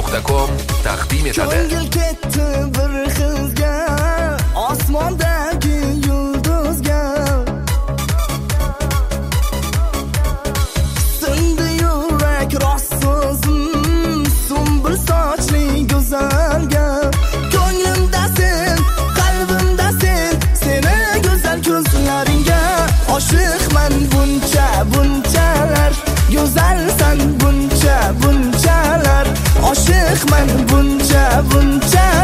Moda.com taqdim etadi. Ko'ngil ketdi bir xilga, osmondagi yulduzga. Sindi yurak rost so'zim, sumbul sochli go'zalga. Ko'nglimda sen, qalbimda sen, seni go'zal ko'zlaringga. Oshiqman bunchalar, go'zalsan bunchalar. Oshiqman bunchalar.